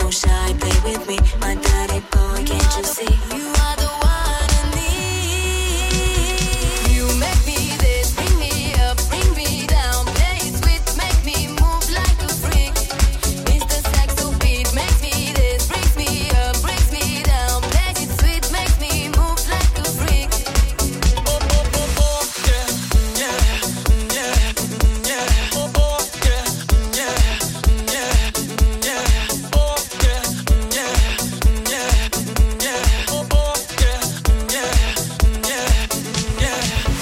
don't shy, play with me, my dirty boy, can't you see? You are the one I need. You make me this, bring me up, bring me down, play it sweet, make me move like a freak. Mr. Saxo beat makes me this, brings me up, brings me down, play it sweet, makes me move like a freak. Oh, oh, oh, oh, yeah, yeah, yeah, yeah. Oh, oh, yeah, yeah, yeah, yeah. Oh, yeah, yeah, yeah, yeah. Oh, oh, yeah, yeah, yeah,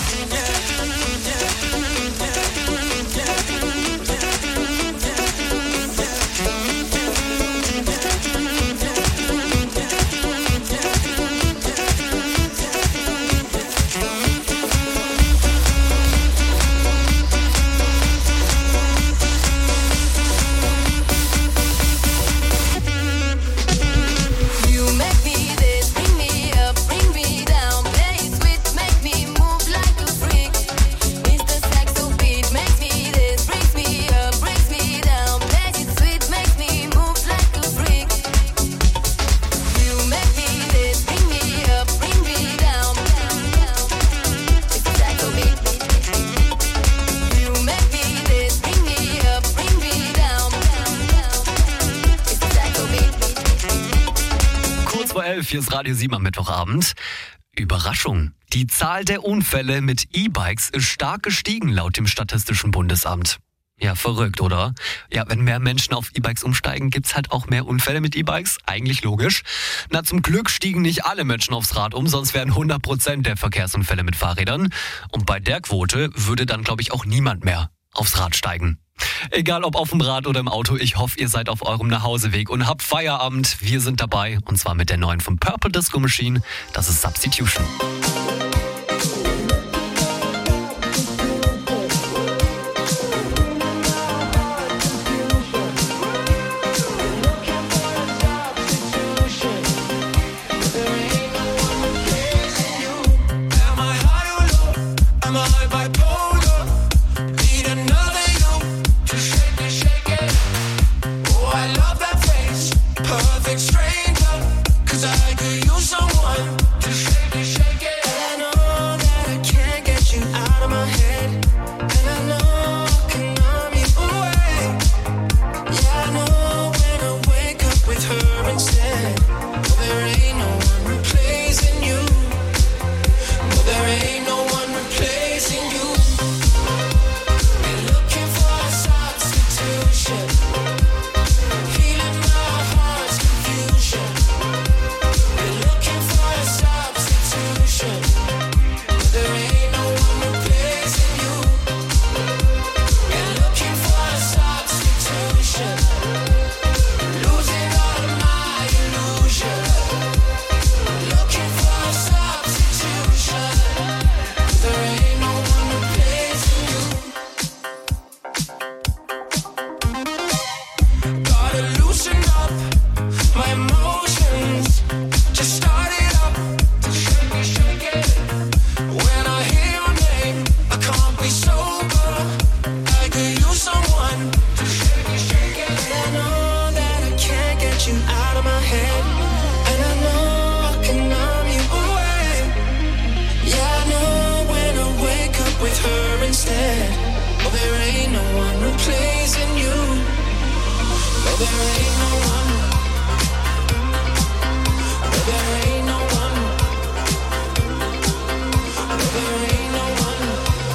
You make me this, bring me up, bring me down, play it sweet, make me move like a freak. Mr. Saxo beat makes me this, brings me up, brings me down, play it sweet, makes me move like a freak. You make me this, bring me up, bring me down, Mr. Saxo beat. You make me this, bring me up, bring me down, Mr. Saxo beat. Kurz vor 11, hier ist Radio 7 am Mittwochabend. Überraschung. Die Zahl der Unfälle mit E-Bikes ist stark gestiegen laut dem Statistischen Bundesamt. Ja, verrückt, oder? Ja, wenn mehr Menschen auf E-Bikes umsteigen, gibt's halt auch mehr Unfälle mit E-Bikes. Eigentlich logisch. Na, zum Glück stiegen nicht alle Menschen aufs Rad um, sonst wären 100% der Verkehrsunfälle mit Fahrrädern. Und bei der Quote würde dann, glaube ich, auch niemand mehr aufs Rad steigen. Egal ob auf dem Rad oder im Auto, ich hoffe, ihr seid auf eurem Nachhauseweg und habt Feierabend. Wir sind dabei, und zwar mit der neuen von Purple Disco Machine. Das ist Substitution. Am I high or low? Am I bipolar? Need another you to shake it. Oh, I love that face, perfect stranger. 'Cause I could use someone to shake it. And I know that I can't get you out of my head. And I know I can numb you away. Yeah, I know when I wake up with her instead. Oh, there ain't no one replacing you. No, there ain't no one replacing you. Been looking for a substitution, healing my heart's confusion. Been looking for a substitution. No, there ain't no one replacing you. Been looking for a substitution, losing all of my illusion. Looking for a substitution. There ain't no one replacing you. Gotta loosen up my emotions. Just start it up to shake it. When I hear your name, I can't be sober. I could use someone to shake it. I know that I can't get you out of my head. And I know I can numb you away. Yeah, I know when I wake up with her instead. Oh, there ain't no one replacing you. No, there ain't no one. No, there ain't no one. No, there ain't no one.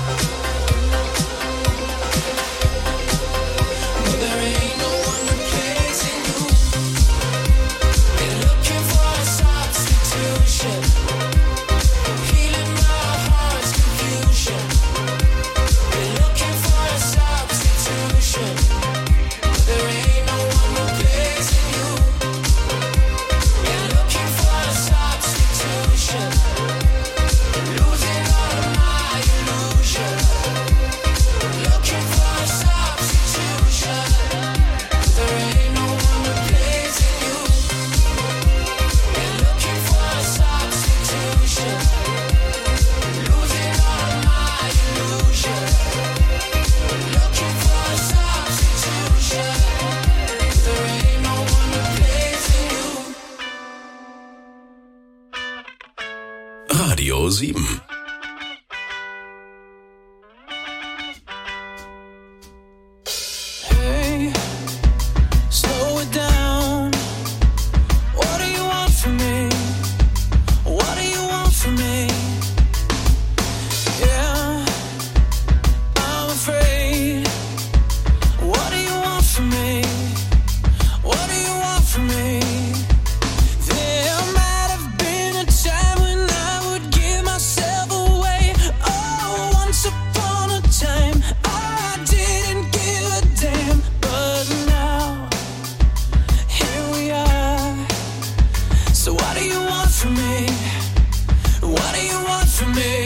No, there ain't no one replacing you. Been looking for a substitution, healing my heart's confusion. Been looking for a substitution. There ain't no one replacing you. Radio 7. Hey, slow it down. What do you want from me? What do you want from me? Yeah, I'm afraid. What do you want from me? What do you want from me? There might have been a time when I would give myself away. Oh, once upon a time I didn't give a damn. But now, here we are. So what do you want from me? What do you want from me?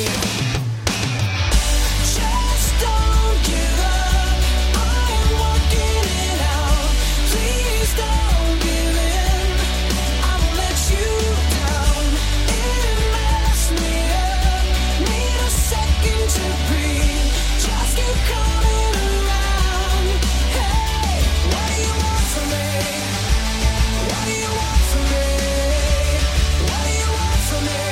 Just don't give up. I am working it out. Please don't give in. I won't let you down. It messed me up. Need a second to breathe. Just keep coming around. Hey, what do you want from me? What do you want from me? What do you want from me?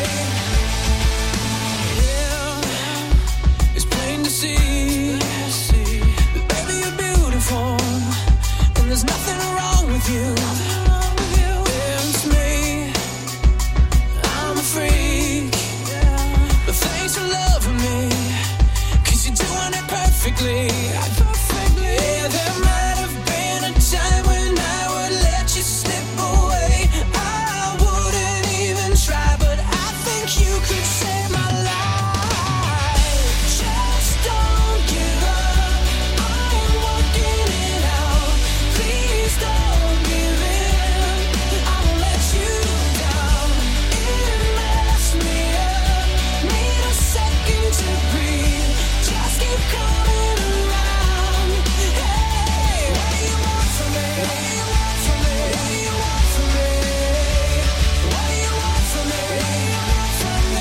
Yeah, it's plain to see that baby you're beautiful, and there's nothing wrong with you. It's me, I'm a freak, but thanks for loving me, 'cause you're doing it perfectly. Yeah, there might have been a time when I would let you slip away. I wouldn't even try, but I think you could save my life. Just don't give up. I am working it out. Please don't give in. I won't let you down. It messed me up. Need a second to breathe. Just keep coming around. Hey, what do you want from me? What do you want from me? What do you want from me? What do you want from me? What do you want from me?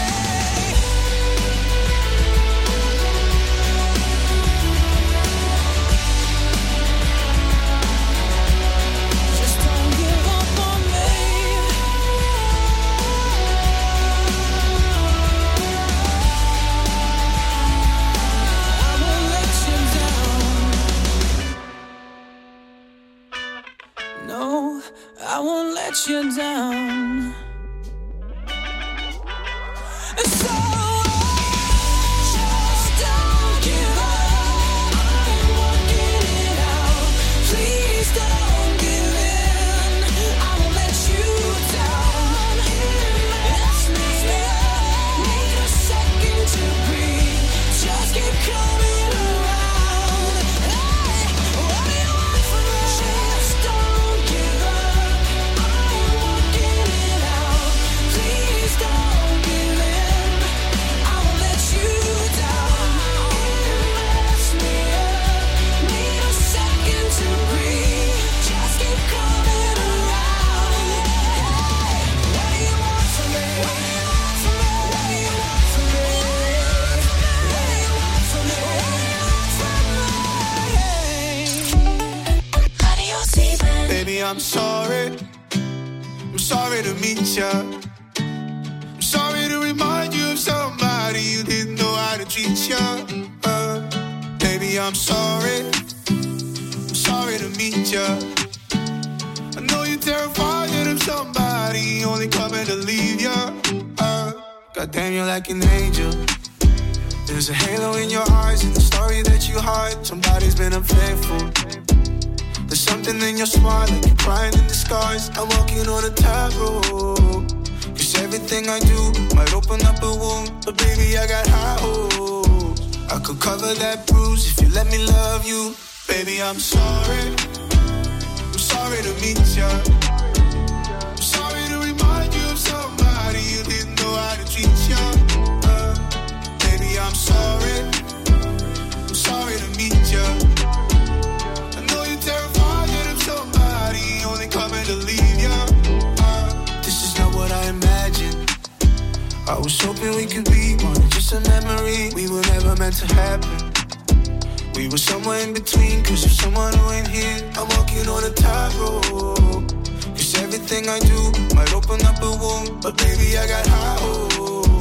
Just don't give up on me. I won't let you down. No, I won't let you down. So just don't give up. I'm working it out. Please don't give in. I won't let you down. It's me. Need a second to breathe. Just keep coming around. Hey, what do you want from me? Just don't give up. I'm working it out. Please don't give in. I won't let you down. It messed me up. Need a second to breathe. Just keep coming around. Hey, what do you want from me? What do you want from me? What do you want from me? What do you want from me? What do you want from me? Radio 7. Baby, I'm sorry. I'm sorry to meet ya. I'm sorry to remind you of somebody you didn't know how to treat ya. Baby, I'm sorry. I'm sorry to meet ya. I know you're terrified that I'm somebody only coming to leave ya. Goddamn, you're like an angel. There's a halo in your eyes and the story that you hide. Somebody's been unfaithful. There's something in your smile, like you're crying in disguise. I'm walking on a tightrope. 'Cause everything I do might open up a wound, but baby, I got high hopes. I could cover that bruise if you let me love you. Baby, I'm sorry. I'm sorry to meet ya. I'm sorry to remind you of somebody you didn't know how to treat ya. Baby, I'm sorry. I'm sorry to meet ya. I know you're terrified that I'm somebody only coming to leave ya. This is not what I imagined. I was hoping we could be more than just a memory. We were never meant to happen. We were somewhere in between, 'cause you're someone who ain't here. I'm walking on a tightrope. 'Cause everything I do might open up a wound, but baby, I got high hopes.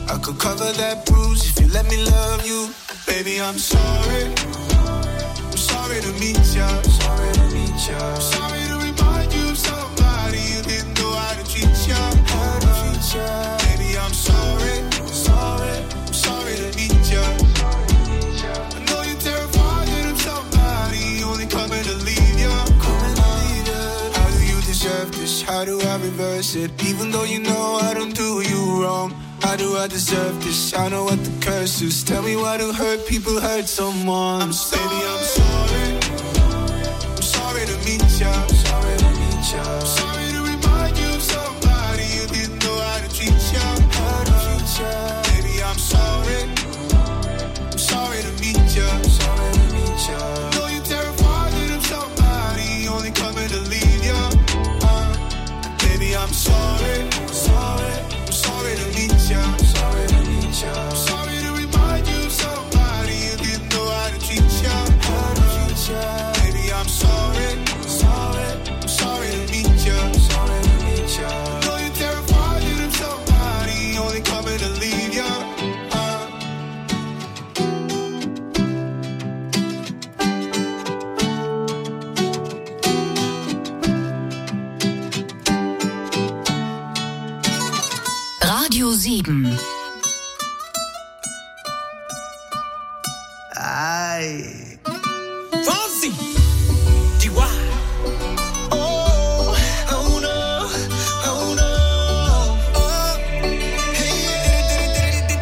I could cover that bruise if you let me love you. Baby, I'm sorry. I'm sorry to meet ya. Sorry to meet ya. Sorry to remind you of somebody you didn't know how to treat ya. How to treat ya. Baby, I'm sorry. Sorry. I'm sorry to meet ya. I know you're terrified of somebody only coming to leave ya. How do you deserve this? How do I reverse it? Even though you know I don't do you wrong. How do I deserve this? I know what the curse is. Tell me why do hurt people hurt someone? Baby, I'm sorry. I'm sorry to meet ya. Sorry to meet ya. Sorry to remind you of somebody you didn't know how to treat ya. How to treat ya. Baby, I'm sorry. I'm sorry to meet ya. Sorry to meet ya. Know you're terrified of somebody only coming to leave ya. Baby, I'm sorry. Sorry. Sorry to meet ya. Sorry to meet ya. Sorry to remind you of somebody you didn't know how to treat ya. How to treat ya. Baby, I'm sorry. Sorry. I'm sorry to meet ya. Sorry to meet ya. Know you're terrified of somebody only coming to leave ya. Radio 7. Ay. Fonsi, Chihuahua. Oh, oh no, oh no. Oh, hey.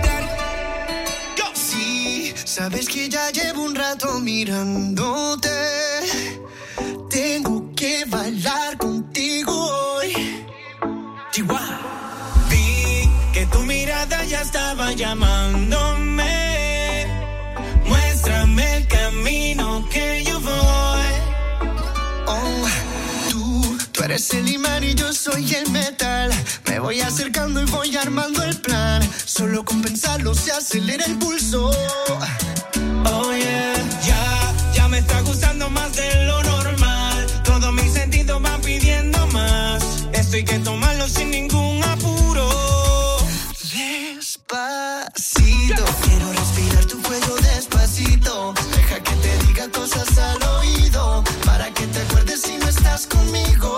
Sí, sabes que ya llevo un rato mirándote. Tengo que bailar contigo hoy. Chihuahua. Vi que tu mirada ya estaba llamándome. Muéstrame el camino que yo voy. Oh, tú eres el imán y yo soy el metal. Me voy acercando y voy armando el plan. Solo con pensarlo se acelera el pulso. Oh yeah, ya me está gustando más de lo normal. Todos mis sentidos van pidiendo más. Esto hay que tomarlo sin ningún apuro. Despacito, quiero respirar tu cuello despacito. Deja que te diga cosas al oído, para que te acuerdes si no estás conmigo.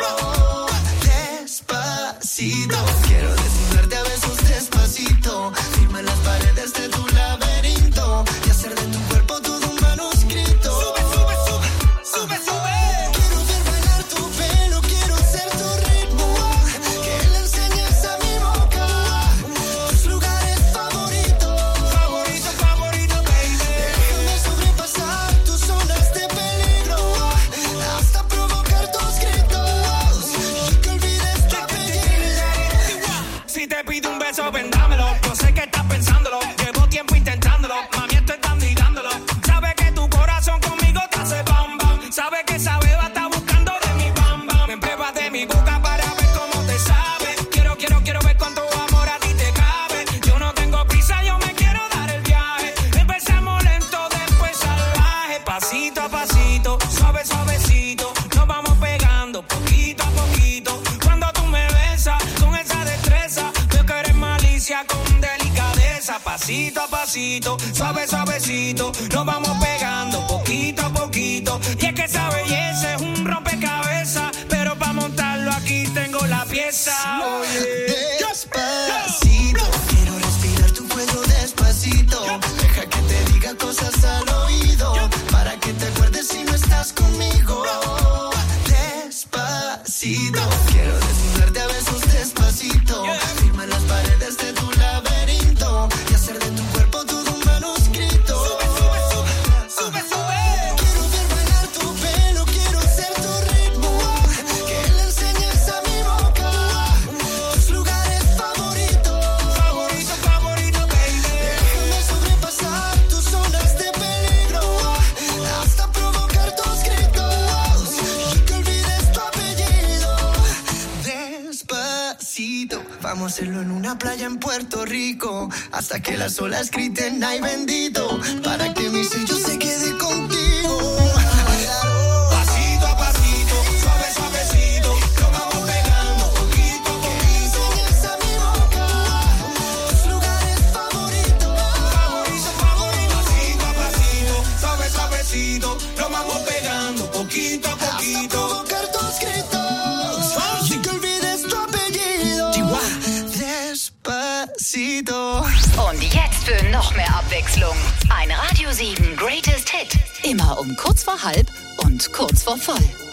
Despacito, quiero desnudarte a besos despacito. Firma las paredes de tu laberinto y hacer de tu cuerpo todo un manuscrito. Sube, sube, sube, sube, sube. Quiero ver bailar tu pelo, quiero ser tu ritmo. Que le enseñes a mi boca tus lugares favoritos. Favorito, favorito, baby. Déjame sobrepasar tus zonas de peligro hasta provocar tus gritos y que olvides tu apellido. Si te pido un beso, vendámelo. Yo sé que estás pensándolo. Llevo tiempo intentándolo. Mami, estoy dando y dándolo. Sabe que tu corazón conmigo te hace bam bam. Sabe que esa beba está buscando de mi bam bam. Me pruebas de mi boca para ver cómo te sabe. Quiero ver cuánto amor a ti te cabe. Yo no tengo prisa, yo me quiero dar el viaje. Empezamos lento, después salvaje. Pasito a pasito, suave, suavecito. Nos vamos pegando poquito a poquito. Cuando tú me besas con esa destreza, veo que eres malicia con delicadeza. Pasito a pasito, suave, suavecito. Nos vamos pegando poquito a poquito. Y es que esa belleza es un rompecabezas, pero para montarlo aquí tengo la pieza. Despacito, quiero respirar tu cuello despacito. Deja que te diga cosas al oído, para que te acuerdes si no estás conmigo. Despacito, quiero desnudarte a besos despacito. Firma las paredes de tu laberinto y hacer de tu cuerpo todo un manuscrito. Sube, sube. Quiero ver bailar tu pelo, quiero ser tu ritmo. Que le enseñes a mi boca tus lugares favoritos. Favorito, favorito, baby. Déjame sobrepasar tus zonas de peligro hasta provocar tus gritos y que olvides tu apellido. Despacito, vamos a hacerlo en una playa en Puerto Rico hasta que las olas griten ay bendito, para que mi sello se quede contigo. Pasito a pasito, suave, suavecito. Nos vamos pegando poquito a poquito. Enseñas a mi boca tus lugares favoritos. despacito. Und jetzt für noch mehr Abwechslung. Ein Radio 7 Greatest Hit. Immer um kurz vor halb und kurz vor voll.